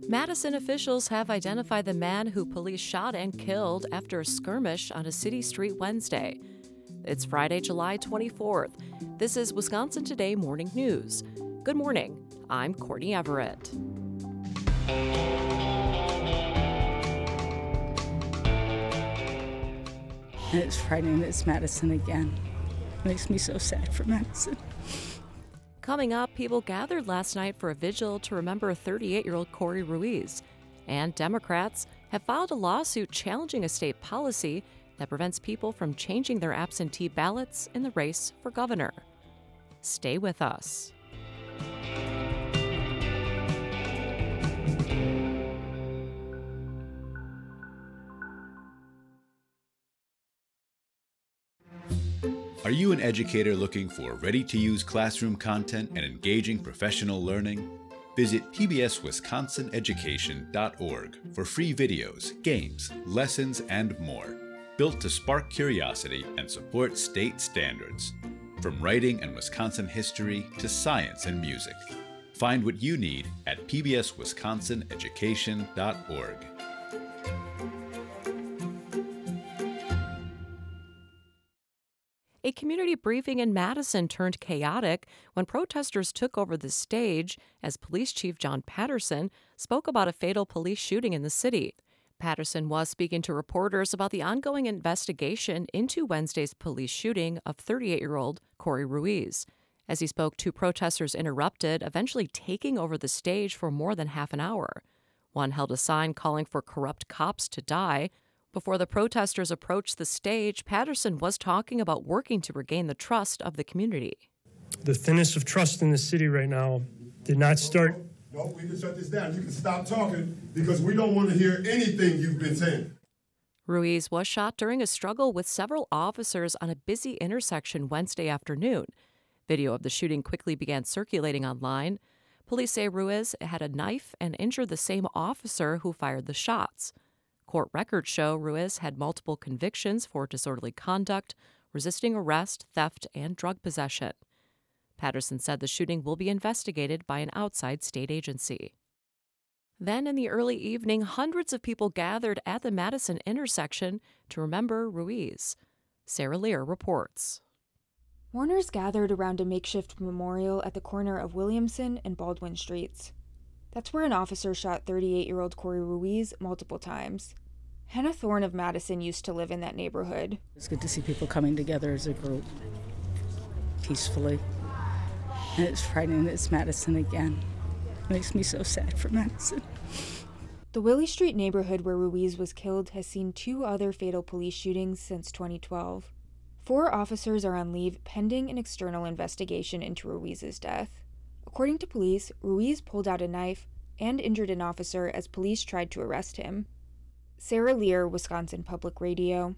Madison officials have identified the man who police shot and killed after a skirmish on a city street Wednesday. It's Friday, July 24th. This is Wisconsin Today Morning News. Good morning. I'm Courtney Everett. It's Friday and it's Madison again. Makes me so sad for Madison. Coming up, people gathered last night for a vigil to remember 38-year-old Corey Ruiz. And Democrats have filed a lawsuit challenging a state policy that prevents people from changing their absentee ballots in the race for governor. Stay with us. Are you an educator looking for ready-to-use classroom content and engaging professional learning? Visit pbswisconsineducation.org for free videos, games, lessons, and more, built to spark curiosity and support state standards. From writing and Wisconsin history to science and music. Find what you need at pbswisconsineducation.org. A community briefing in Madison turned chaotic when protesters took over the stage as Police Chief John Patterson spoke about a fatal police shooting in the city. Patterson was speaking to reporters about the ongoing investigation into Wednesday's police shooting of 38-year-old Corey Ruiz. As he spoke, two protesters interrupted, eventually taking over the stage for more than half an hour. One held a sign calling for corrupt cops to die. Before the protesters approached the stage, Patterson was talking about working to regain the trust of the community. The thinness of trust in the city right now did not start. No, we can shut this down. You can stop talking because we don't want to hear anything you've been saying. Ruiz was shot during a struggle with several officers on a busy intersection Wednesday afternoon. Video of the shooting quickly began circulating online. Police say Ruiz had a knife and injured the same officer who fired the shots. Court records show Ruiz had multiple convictions for disorderly conduct, resisting arrest, theft, and drug possession. Patterson said the shooting will be investigated by an outside state agency. Then in the early evening, hundreds of people gathered at the Madison intersection to remember Ruiz. Sarah Lear reports. Mourners gathered around a makeshift memorial at the corner of Williamson and Baldwin Streets. That's where an officer shot 38-year-old Corey Ruiz multiple times. Hannah Thorne of Madison used to live in that neighborhood. It's good to see people coming together as a group, peacefully. And it's Friday and it's Madison again. Makes me so sad for Madison. The Willie Street neighborhood where Ruiz was killed has seen two other fatal police shootings since 2012. 4 officers are on leave pending an external investigation into Ruiz's death. According to police, Ruiz pulled out a knife and injured an officer as police tried to arrest him. Sarah Lear, Wisconsin Public Radio.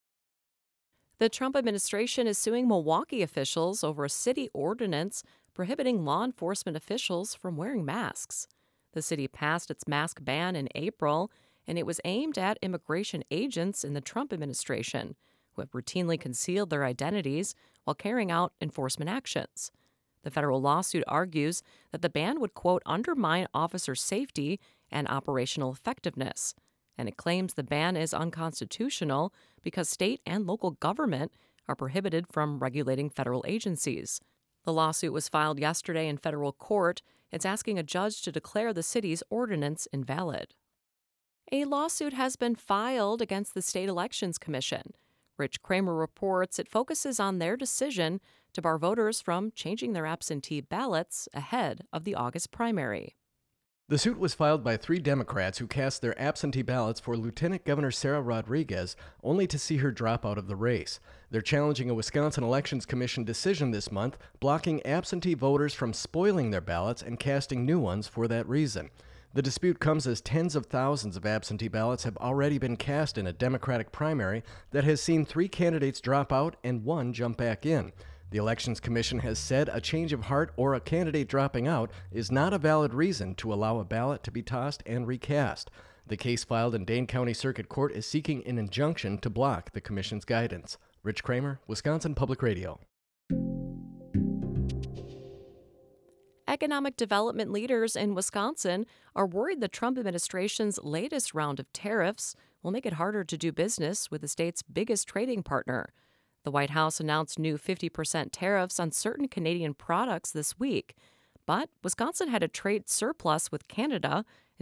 The Trump administration is suing Milwaukee officials over a city ordinance prohibiting law enforcement officials from wearing masks. The city passed its mask ban in April, and it was aimed at immigration agents in the Trump administration who have routinely concealed their identities while carrying out enforcement actions. The federal lawsuit argues that the ban would, quote, undermine officer safety and operational effectiveness, and it claims the ban is unconstitutional because state and local government are prohibited from regulating federal agencies. The lawsuit was filed yesterday in federal court. It's asking a judge to declare the city's ordinance invalid. A lawsuit has been filed against the State Elections Commission. Rich Kramer reports it focuses on their decision to bar voters from changing their absentee ballots ahead of the August primary. The suit was filed by 3 Democrats who cast their absentee ballots for Lieutenant Governor Sarah Rodriguez, only to see her drop out of the race. They're challenging a Wisconsin Elections Commission decision this month, blocking absentee voters from spoiling their ballots and casting new ones for that reason. The dispute comes as tens of thousands of absentee ballots have already been cast in a Democratic primary that has seen 3 candidates drop out and 1 jump back in. The Elections Commission has said a change of heart or a candidate dropping out is not a valid reason to allow a ballot to be tossed and recast. The case filed in Dane County Circuit Court is seeking an injunction to block the Commission's guidance. Rich Kramer, Wisconsin Public Radio. Economic development leaders in Wisconsin are worried the Trump administration's latest round of tariffs will make it harder to do business with the state's biggest trading partner. The White House announced new 50% tariffs on certain Canadian products this week, but Wisconsin had a trade surplus with Canada in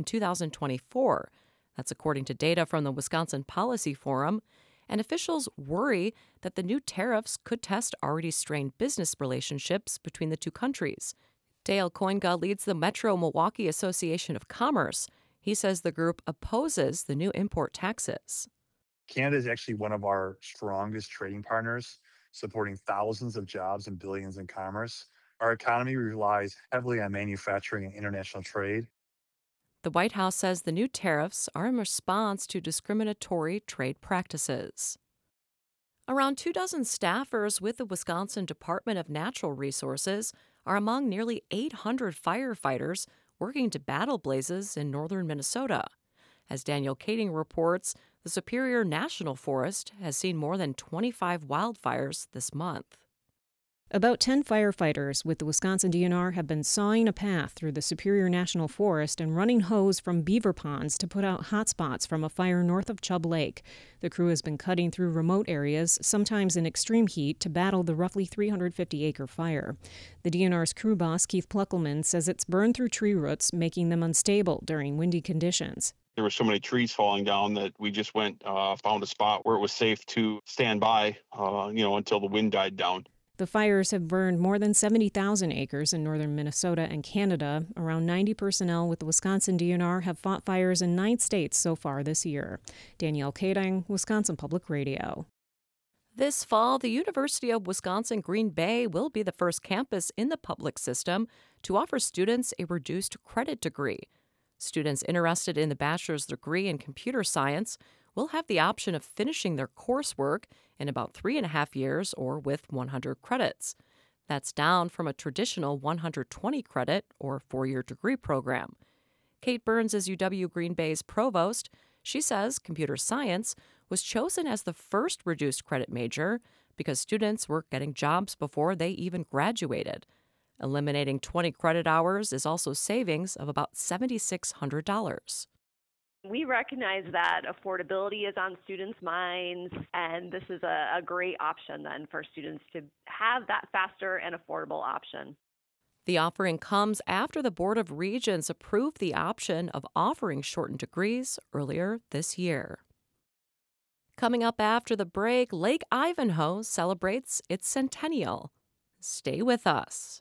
2024. That's according to data from the Wisconsin Policy Forum, and officials worry that the new tariffs could test already strained business relationships between the two countries. Dale Koinga leads the Metro Milwaukee Association of Commerce. He says the group opposes the new import taxes. Canada is actually one of our strongest trading partners, supporting thousands of jobs and billions in commerce. Our economy relies heavily on manufacturing and international trade. The White House says the new tariffs are in response to discriminatory trade practices. Around 24 staffers with the Wisconsin Department of Natural Resources are among nearly 800 firefighters working to battle blazes in northern Minnesota. As Daniel Kading reports, the Superior National Forest has seen more than 25 wildfires this month. About 10 firefighters with the Wisconsin DNR have been sawing a path through the Superior National Forest and running hose from beaver ponds to put out hotspots from a fire north of Chubb Lake. The crew has been cutting through remote areas, sometimes in extreme heat, to battle the roughly 350-acre fire. The DNR's crew boss, Keith Pluckelman, says it's burned through tree roots, making them unstable during windy conditions. There were so many trees falling down that we just went, found a spot where it was safe to stand by, until the wind died down. The fires have burned more than 70,000 acres in northern Minnesota and Canada. Around 90 personnel with the Wisconsin DNR have fought fires in 9 states so far this year. Danielle Kading, Wisconsin Public Radio. This fall, the University of Wisconsin-Green Bay will be the first campus in the public system to offer students a reduced credit degree. Students interested in the bachelor's degree in computer science will have the option of finishing their coursework in about 3.5 years or with 100 credits. That's down from a traditional 120 credit or 4-year degree program. Kate Burns is UW Green Bay's provost. She says computer science was chosen as the first reduced credit major because students were getting jobs before they even graduated. Eliminating 20 credit hours is also savings of about $7,600. We recognize that affordability is on students' minds, and this is a great option then for students to have that faster and affordable option. The offering comes after the Board of Regents approved the option of offering shortened degrees earlier this year. Coming up after the break, Lake Ivanhoe celebrates its centennial. Stay with us.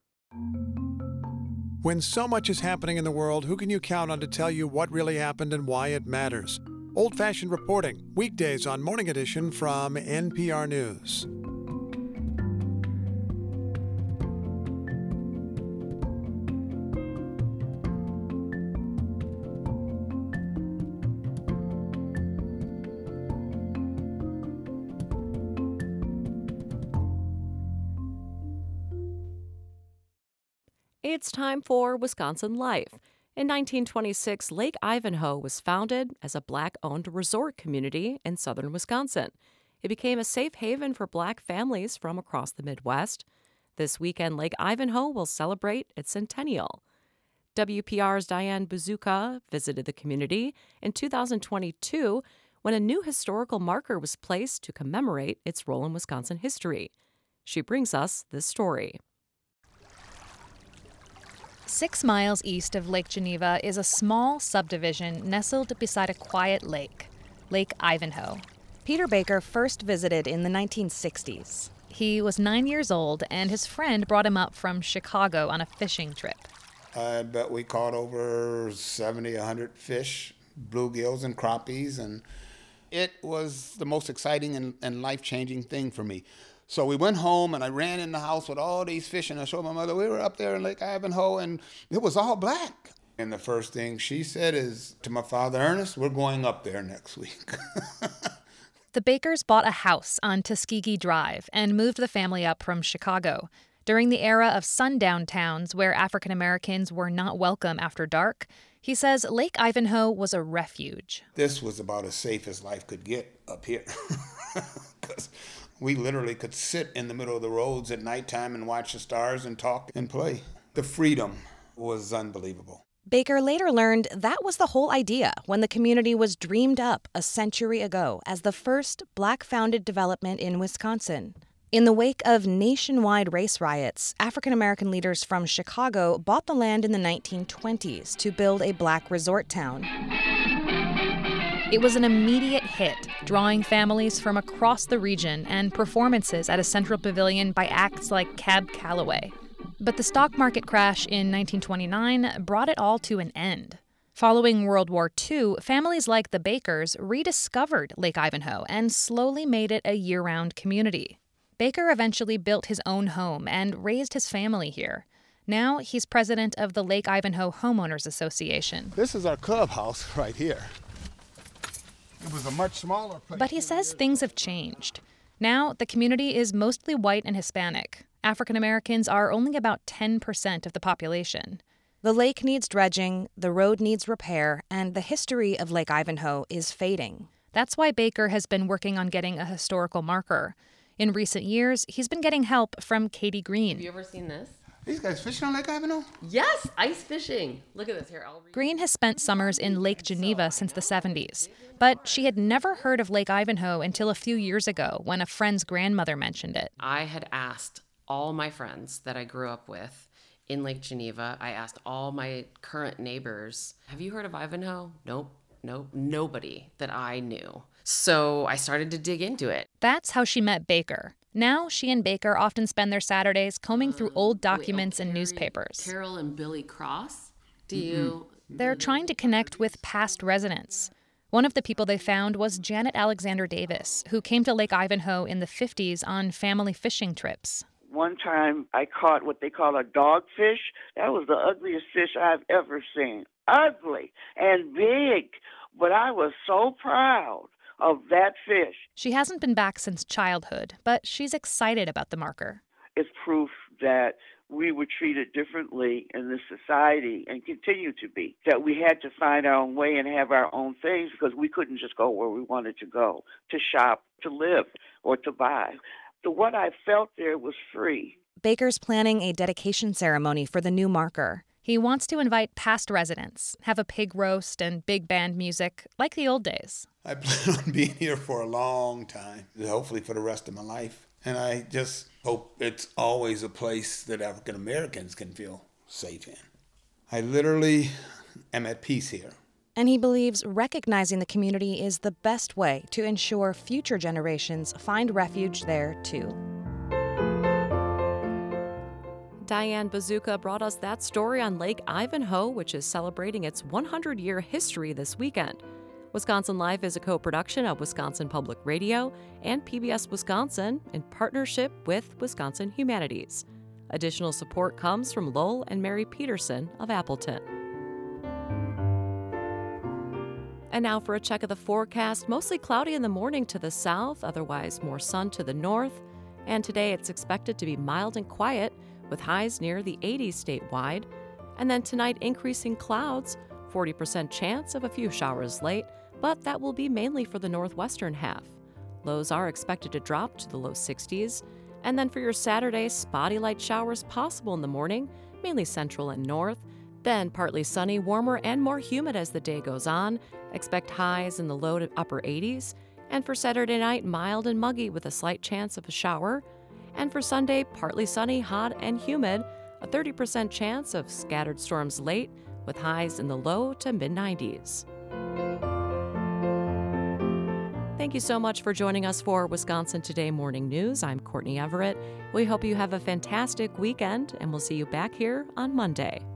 When so much is happening in the world, who can you count on to tell you what really happened and why it matters? Old-fashioned reporting, weekdays on Morning Edition from NPR News. It's time for Wisconsin Life. In 1926, Lake Ivanhoe was founded as a Black-owned resort community in southern Wisconsin. It became a safe haven for Black families from across the Midwest. This weekend, Lake Ivanhoe will celebrate its centennial. WPR's Diane Buzuka visited the community in 2022 when a new historical marker was placed to commemorate its role in Wisconsin history. She brings us this story. 6 miles east of Lake Geneva is a small subdivision nestled beside a quiet lake, Lake Ivanhoe. Peter Baker first visited in the 1960s. He was 9 years old, and his friend brought him up from Chicago on a fishing trip. I bet we caught over 70, 100 fish, bluegills and crappies, and it was the most exciting and life-changing thing for me. So we went home, and I ran in the house with all these fish, and I showed my mother we were up there in Lake Ivanhoe, and it was all black. And the first thing she said is to my father, Ernest, we're going up there next week. The Bakers bought a house on Tuskegee Drive and moved the family up from Chicago. During the era of sundown towns where African Americans were not welcome after dark, he says Lake Ivanhoe was a refuge. This was about as safe as life could get up here. Because we literally could sit in the middle of the roads at nighttime and watch the stars and talk and play. The freedom was unbelievable. Baker later learned that was the whole idea when the community was dreamed up a century ago as the first Black-founded development in Wisconsin. In the wake of nationwide race riots, African-American leaders from Chicago bought the land in the 1920s to build a Black resort town. It was an immediate hit, drawing families from across the region and performances at a central pavilion by acts like Cab Calloway. But the stock market crash in 1929 brought it all to an end. Following World War II, families like the Bakers rediscovered Lake Ivanhoe and slowly made it a year-round community. Baker eventually built his own home and raised his family here. Now he's president of the Lake Ivanhoe Homeowners Association. This is our clubhouse right here. It was a much smaller place. But he says things have changed. Now the community is mostly white and Hispanic. African Americans are only about 10% of the population. The lake needs dredging, the road needs repair, and the history of Lake Ivanhoe is fading. That's why Baker has been working on getting a historical marker. In recent years, he's been getting help from Katie Green. Have you ever seen this? These guys fishing on Lake Ivanhoe? Yes, ice fishing. Look at this here. Green has spent summers in Lake Geneva since the 70s, but she had never heard of Lake Ivanhoe until a few years ago when a friend's grandmother mentioned it. I had asked all my friends that I grew up with in Lake Geneva. I asked all my current neighbors, have you heard of Ivanhoe? Nope, nobody that I knew. So I started to dig into it. That's how she met Baker. Now she and Baker often spend their Saturdays combing through old documents and newspapers. Carol and Billy Cross? Do you? They're trying to connect with past residents. One of the people they found was Janet Alexander Davis, who came to Lake Ivanhoe in the 50s on family fishing trips. One time I caught what they call a dogfish. That was the ugliest fish I've ever seen. Ugly and big, but I was so proud of that fish. She hasn't been back since childhood, but she's excited about the marker. It's proof that we were treated differently in this society and continue to be, that we had to find our own way and have our own things because we couldn't just go where we wanted to go, to shop, to live, or to buy. So what I felt there was free. Baker's planning a dedication ceremony for the new marker. He wants to invite past residents, have a pig roast and big band music, like the old days. I plan on being here for a long time, hopefully for the rest of my life. And I just hope it's always a place that African Americans can feel safe in. I literally am at peace here. And he believes recognizing the community is the best way to ensure future generations find refuge there, too. Diane Bazooka brought us that story on Lake Ivanhoe, which is celebrating its 100-year history this weekend. Wisconsin Live is a co-production of Wisconsin Public Radio and PBS Wisconsin in partnership with Wisconsin Humanities. Additional support comes from Lowell and Mary Peterson of Appleton. And now for a check of the forecast. Mostly cloudy in the morning to the south, otherwise more sun to the north. And today it's expected to be mild and quiet with highs near the 80s statewide. And then tonight, increasing clouds, 40% chance of a few showers late, but that will be mainly for the northwestern half. Lows are expected to drop to the low 60s. And then for your Saturday, spotty light showers possible in the morning, mainly central and north. Then partly sunny, warmer, and more humid as the day goes on. Expect highs in the low to upper 80s. And for Saturday night, mild and muggy with a slight chance of a shower. And for Sunday, partly sunny, hot, and humid, a 30% chance of scattered storms late with highs in the low to mid-90s. Thank you so much for joining us for Wisconsin Today Morning News. I'm Courtney Everett. We hope you have a fantastic weekend, and we'll see you back here on Monday.